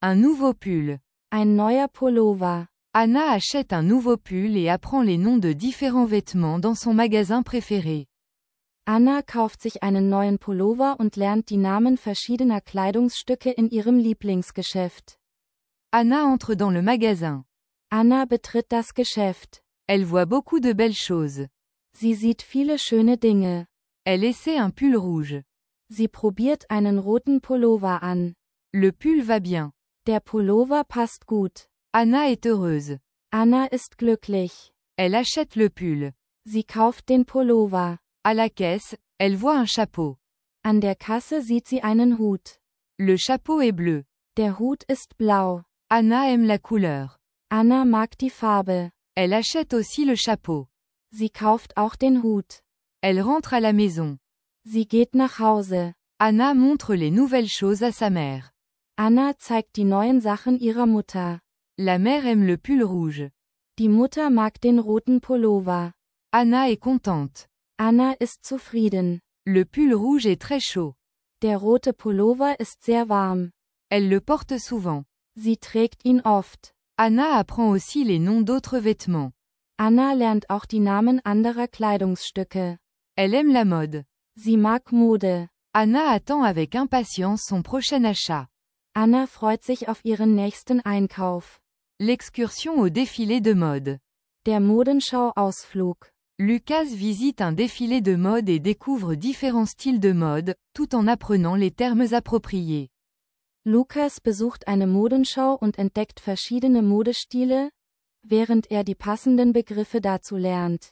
Un nouveau pull. Ein neuer Pullover. Anna achète un nouveau pull et apprend les noms de différents vêtements dans son magasin préféré. Anna kauft sich einen neuen Pullover und lernt die Namen verschiedener Kleidungsstücke in ihrem Lieblingsgeschäft. Anna entre dans le magasin. Anna betritt das Geschäft. Elle voit beaucoup de belles choses. Sie sieht viele schöne Dinge. Elle essaie un pull rouge. Sie probiert einen roten Pullover an. Le pull va bien. Der Pullover passt gut. Anna est heureuse. Anna ist glücklich. Elle achète le pull. Sie kauft den Pullover. À la caisse, elle voit un chapeau. An der Kasse sieht sie einen Hut. Le chapeau est bleu. Der Hut ist blau. Anna aime la couleur. Anna mag die Farbe. Elle achète aussi le chapeau. Sie kauft auch den Hut. Elle rentre à la maison. Sie geht nach Hause. Anna montre les nouvelles choses à sa mère. Anna zeigt die neuen Sachen ihrer Mutter. La mère aime le pull rouge. Die Mutter mag den roten Pullover. Anna est contente. Anna ist zufrieden. Le pull rouge est très chaud. Der rote Pullover ist sehr warm. Elle le porte souvent. Sie trägt ihn oft. Anna apprend aussi les noms d'autres vêtements. Anna lernt auch die Namen anderer Kleidungsstücke. Elle aime la mode. Sie mag Mode. Anna attend avec impatience son prochain achat. Anna freut sich auf ihren nächsten Einkauf. L'excursion au défilé de mode. Der Modenschau-Ausflug. Lucas visite un défilé de mode et découvre différents styles de mode, tout en apprenant les termes appropriés. Lukas besucht eine Modenschau und entdeckt verschiedene Modestile, während er die passenden Begriffe dazu lernt.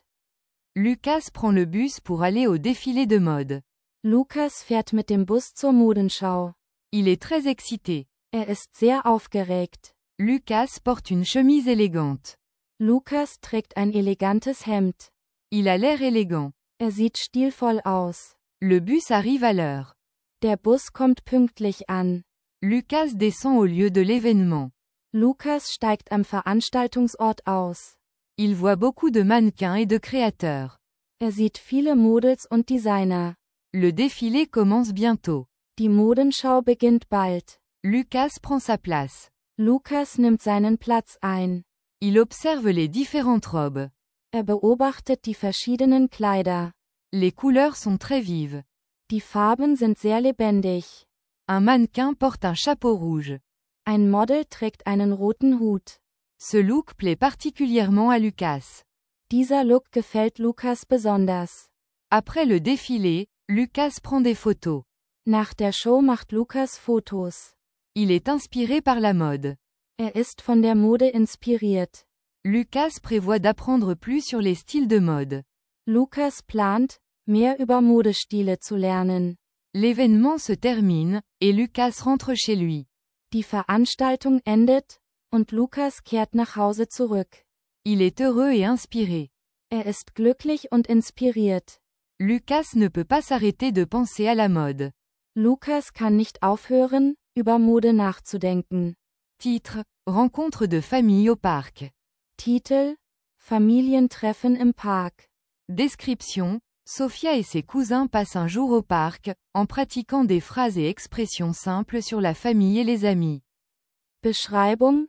Lucas prend le bus pour aller au défilé de mode. Lukas fährt mit dem Bus zur Modenschau. Il est très excité. Er ist sehr aufgeregt. Lucas porte une chemise élégante. Lukas trägt ein elegantes Hemd. Il a l'air élégant. Er sieht stilvoll aus. Le bus arrive à l'heure. Der Bus kommt pünktlich an. Lucas descend au lieu de l'événement. Lukas steigt am Veranstaltungsort aus. Il voit beaucoup de mannequins et de créateurs. Er sieht viele Models und Designer. Le défilé commence bientôt. Die Modenschau beginnt bald. Lucas prend sa place. Lukas nimmt seinen Platz ein. Il observe les différentes robes. Er beobachtet die verschiedenen Kleider. Les couleurs sont très vives. Die Farben sind sehr lebendig. Un mannequin porte un chapeau rouge. Ein Model trägt einen roten Hut. Ce look plaît particulièrement à Lucas. Dieser Look gefällt Lukas besonders. Après le défilé, Lucas prend des photos. Nach der Show macht Lukas Fotos. Il est inspiré par la mode. Er ist von der Mode inspiriert. Lucas prévoit d'apprendre plus sur les styles de mode. Lukas plant, mehr über Modestile zu lernen. L'événement se termine, et Lucas rentre chez lui. Die Veranstaltung endet, und Lukas kehrt nach Hause zurück. Il est heureux et inspiré. Er ist glücklich und inspiriert. Lucas ne peut pas s'arrêter de penser à la mode. Lukas kann nicht aufhören, über Mode nachzudenken. Titre: Rencontre de famille au parc. Titel: Familientreffen im Park. Description: Sophia et ses cousins passent un jour au parc, en pratiquant des phrases et expressions simples sur la famille et les amis. Beschreibung: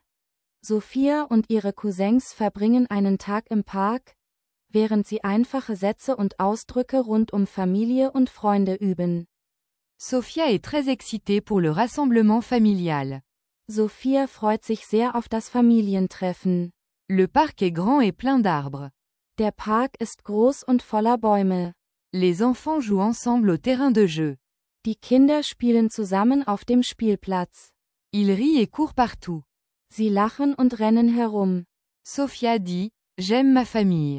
Sophia und ihre Cousins verbringen einen Tag im Park, während sie einfache Sätze und Ausdrücke rund um Familie und Freunde üben. Sophia est très excitée pour le rassemblement familial. Sophia freut sich sehr auf das Familientreffen. Le parc est grand et plein d'arbres. Der Park ist groß und voller Bäume. Les enfants jouent ensemble au terrain de jeu. Die Kinder spielen zusammen auf dem Spielplatz. Ils rient et courent partout. Sie lachen und rennen herum. Sophia dit: J'aime ma famille.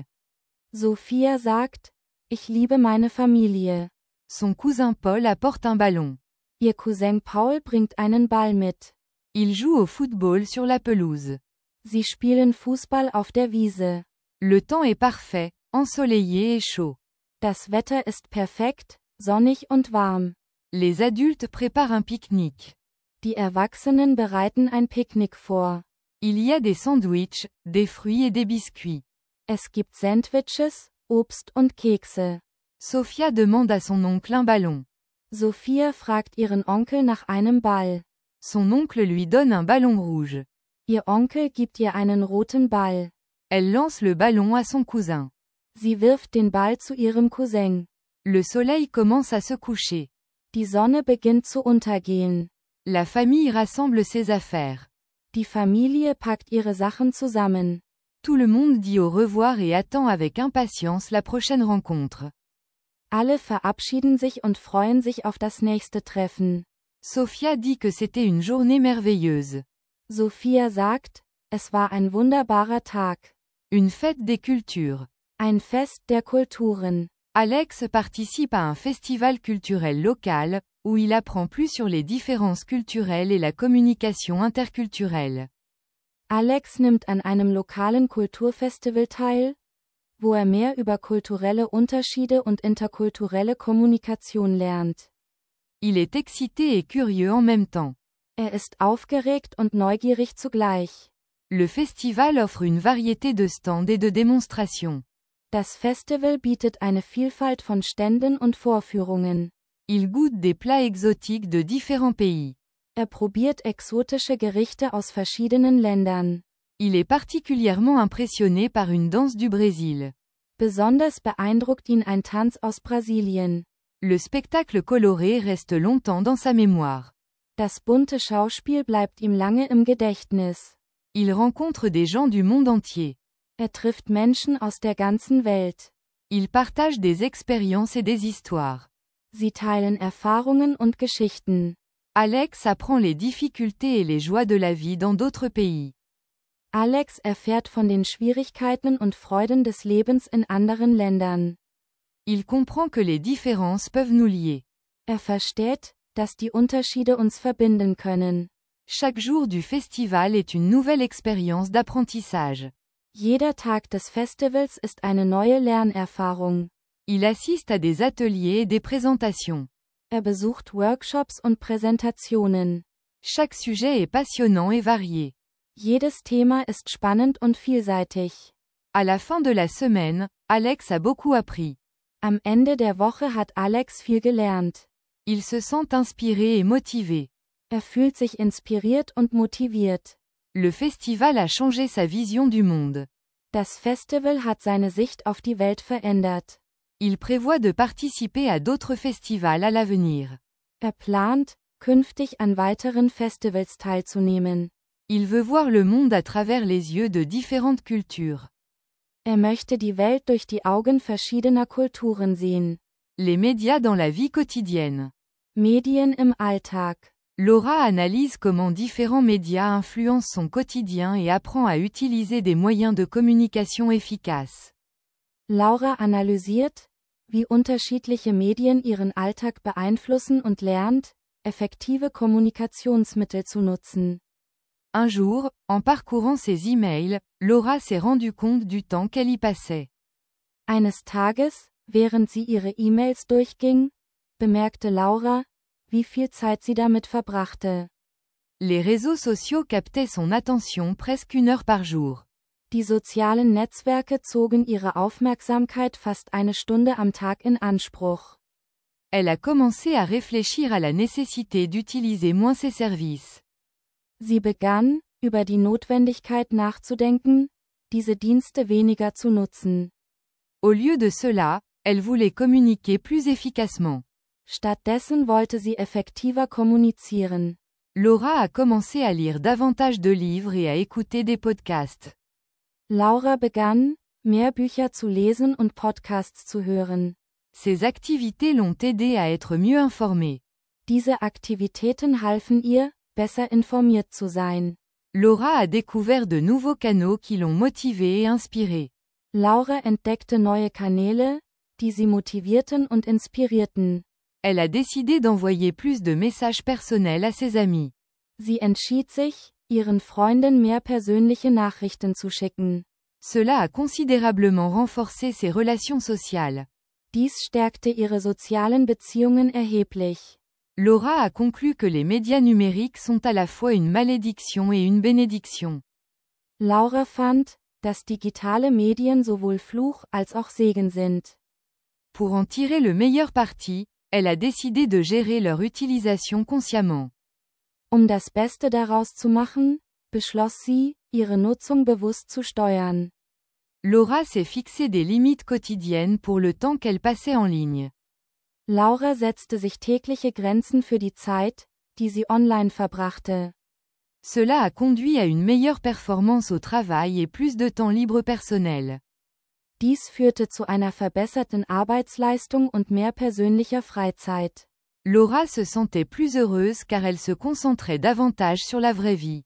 Sophia sagt: Ich liebe meine Familie. Son cousin Paul apporte un ballon. Ihr Cousin Paul bringt einen Ball mit. Ils jouent au football sur la pelouse. Sie spielen Fußball auf der Wiese. Le temps est parfait, ensoleillé et chaud. Das Wetter ist perfekt, sonnig und warm. Les adultes préparent un pique-nique. Die Erwachsenen bereiten ein Picknick vor. Il y a des sandwichs, des fruits et des biscuits. Es gibt Sandwiches, Obst und Kekse. Sophia demande à son oncle un ballon. Sophia fragt ihren Onkel nach einem Ball. Son oncle lui donne un ballon rouge. Ihr Onkel gibt ihr einen roten Ball. Elle lance le ballon à son cousin. Sie wirft den Ball zu ihrem Cousin. Le soleil commence à se coucher. Die Sonne beginnt zu untergehen. La famille rassemble ses affaires. Die Familie packt ihre Sachen zusammen. Tout le monde dit au revoir et attend avec impatience la prochaine rencontre. Alle verabschieden sich und freuen sich auf das nächste Treffen. Sophia dit que c'était une journée merveilleuse. Sophia sagt, es war ein wunderbarer Tag. Une fête des cultures. Ein Fest der Kulturen. Alex participe à un festival culturel local, où il apprend plus sur les différences culturelles et la communication interculturelle. Alex nimmt an einem lokalen Kulturfestival teil, wo mehr über kulturelle Unterschiede und interkulturelle Kommunikation lernt. Il est excité et curieux en même temps. Ist aufgeregt und neugierig zugleich. Le festival offre une variété de stands et de démonstrations. Das Festival bietet eine Vielfalt von Ständen und Vorführungen. Il goûte des plats exotiques de différents pays. Probiert exotische Gerichte aus verschiedenen Ländern. Il est particulièrement impressionné par une danse du Brésil. Besonders beeindruckt ihn ein Tanz aus Brasilien. Le spectacle coloré reste longtemps dans sa mémoire. Das bunte Schauspiel bleibt ihm lange im Gedächtnis. Il rencontre des gens du monde entier. Trifft Menschen aus der ganzen Welt. Il partage des expériences et des histoires. Sie teilen Erfahrungen und Geschichten. Alex apprend les difficultés et les joies de la vie dans d'autres pays. Alex erfährt von den Schwierigkeiten und Freuden des Lebens in anderen Ländern. Il comprend que les différences peuvent nous lier. Versteht, dass die Unterschiede uns verbinden können. Chaque jour du festival est une nouvelle expérience d'apprentissage. Jeder Tag des Festivals ist eine neue Lernerfahrung. Il assiste à des ateliers et des présentations. Besucht Workshops und Präsentationen. Chaque sujet est passionnant et varié. Jedes Thema ist spannend und vielseitig. À la fin de la semaine, Alex a beaucoup appris. Am Ende der Woche hat Alex viel gelernt. Il se sent inspiré et motivé. Fühlt sich inspiriert und motiviert. Le festival a changé sa vision du monde. Das Festival hat seine Sicht auf die Welt verändert. Il prévoit de participer à d'autres festivals à l'avenir. Plant, künftig an weiteren Festivals teilzunehmen. Il veut voir le monde à travers les yeux de différentes cultures. Möchte die Welt durch die Augen verschiedener Kulturen sehen. Les médias dans la vie quotidienne. Medien im Alltag. Laura analyse comment différents médias influencent son quotidien et apprend à utiliser des moyens de communication efficaces. Laura analysiert, wie unterschiedliche Medien ihren Alltag beeinflussen und lernt, effektive Kommunikationsmittel zu nutzen. Un jour, en parcourant ses emails, Laura s'est rendu compte du temps qu'elle y passait. Eines Tages, während sie ihre E-Mails durchging, bemerkte Laura, wie viel Zeit sie damit verbrachte. Les réseaux sociaux captaient son attention presque 1 heure par jour. Die sozialen Netzwerke zogen ihre Aufmerksamkeit fast eine Stunde am Tag in Anspruch. Elle a commencé à réfléchir à la nécessité d'utiliser moins ces services. Sie begann, über die Notwendigkeit nachzudenken, diese Dienste weniger zu nutzen. Au lieu de cela, elle voulait communiquer plus efficacement. Stattdessen wollte sie effektiver kommunizieren. Laura a commencé à lire davantage de livres et à écouter des podcasts. Laura begann, mehr Bücher zu lesen und Podcasts zu hören. Ces activités l'ont aidée à être mieux informée. Diese Aktivitäten halfen ihr, besser informiert zu sein. Laura a découvert de nouveaux canaux qui l'ont motivée et inspirée. Laura entdeckte neue Kanäle, die sie motivierten und inspirierten. Elle a décidé d'envoyer plus de messages personnels à ses amis. Sie entschied sich, ihren Freunden mehr persönliche Nachrichten zu schicken. Cela a considérablement renforcé ses relations sociales. Dies stärkte ihre sozialen Beziehungen erheblich. Laura a conclu que les médias numériques sont à la fois une malédiction et une bénédiction. Laura fand, dass digitale Medien sowohl Fluch als auch Segen sind. Pour en tirer le meilleur parti, elle a décidé de gérer leur utilisation consciemment. Um das Beste daraus zu machen, beschloss sie, ihre Nutzung bewusst zu steuern. Laura s'est fixé des limites quotidiennes pour le temps qu'elle passait en ligne. Laura setzte sich tägliche Grenzen für die Zeit, die sie online verbrachte. Cela a conduit à une meilleure performance au travail et plus de temps libre personnel. Dies führte zu einer verbesserten Arbeitsleistung und mehr persönlicher Freizeit. Laura se sentait plus heureuse car elle se concentrait davantage sur la vraie vie.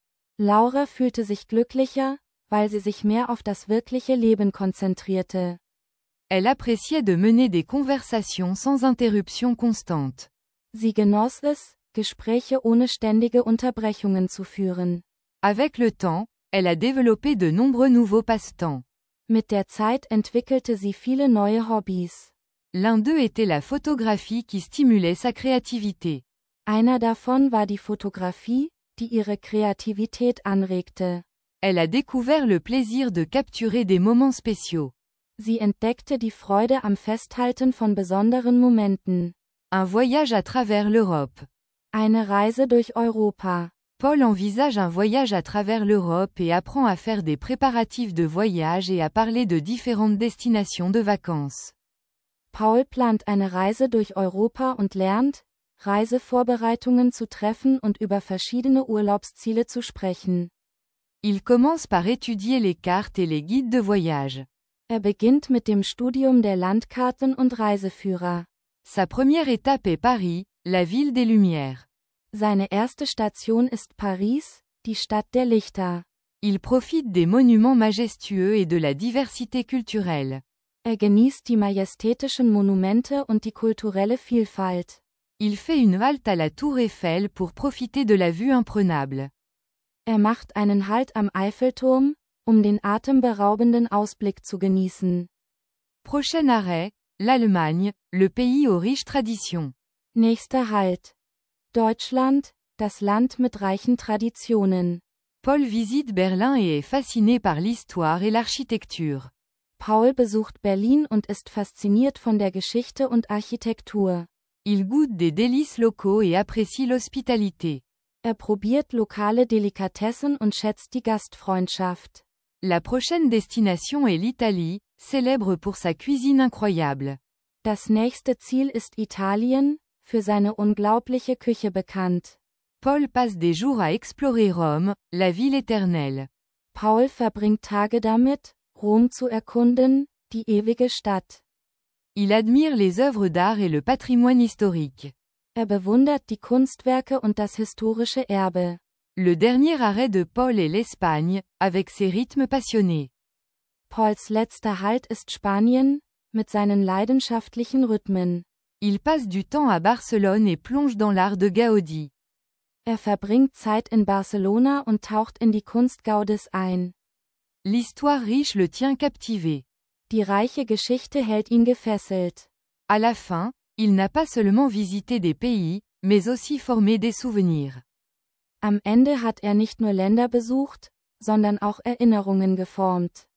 Laura fühlte sich glücklicher, weil sie sich mehr auf das wirkliche Leben konzentrierte. Elle appréciait de mener des conversations sans interruption constante. Sie genoss es, Gespräche ohne ständige Unterbrechungen zu führen. Avec le temps, elle a développé de nombreux nouveaux passe-temps. Mit der Zeit entwickelte sie viele neue Hobbys. L'un d'eux était la photographie qui stimulait sa créativité. Einer davon war die Fotografie, die ihre Kreativität anregte. Elle a découvert le plaisir de capturer des moments spéciaux. Sie entdeckte die Freude am Festhalten von besonderen Momenten. Un voyage à travers l'Europe. Eine Reise durch Europa. Paul envisage un voyage à travers l'Europe et apprend à faire des préparatifs de voyage et à parler de différentes destinations de vacances. Paul plant eine Reise durch Europa und lernt, Reisevorbereitungen zu treffen und über verschiedene Urlaubsziele zu sprechen. Il commence par étudier les cartes et les guides de voyage. Beginnt mit dem Studium der Landkarten und Reiseführer. Sa première étape est Paris, la ville des Lumières. Seine erste Station ist Paris, die Stadt der Lichter. Il profite des monuments majestueux et de la diversité culturelle. Genießt die majestätischen Monumente und die kulturelle Vielfalt. Il fait une halte à la Tour Eiffel pour profiter de la vue imprenable. Macht einen Halt am Eiffelturm, den atemberaubenden Ausblick zu genießen. Prochain arrêt, l'Allemagne, le pays aux riches traditions. Nächster Halt. Deutschland, das Land mit reichen Traditionen. Paul visite Berlin et est fasciné par l'histoire et l'architecture. Paul besucht Berlin und ist fasziniert von der Geschichte und Architektur. Il goûte des délices locaux et apprécie l'hospitalité. Probiert lokale Delikatessen und schätzt die Gastfreundschaft. La prochaine destination est l'Italie, célèbre pour sa cuisine incroyable. Das nächste Ziel ist Italien, für seine unglaubliche Küche bekannt. Paul passe des jours à explorer Rome, la ville éternelle. Paul verbringt Tage damit, Rom zu erkunden, die ewige Stadt. Il admire les œuvres d'art et le patrimoine historique. Bewundert die Kunstwerke und das historische Erbe. Le dernier arrêt de Paul est l'Espagne, avec ses rythmes passionnés. Pauls letzter Halt ist Spanien, mit seinen leidenschaftlichen Rhythmen. Il passe du temps à Barcelone et plonge dans l'art de Gaudi. Verbringt Zeit in Barcelona und taucht in die Kunst Gaudis ein. L'histoire riche le tient captivé. Die reiche Geschichte hält ihn gefesselt. À la fin, il n'a pas seulement visité des pays, mais aussi formé des souvenirs. Am Ende hat er nicht nur Länder besucht, sondern auch Erinnerungen geformt.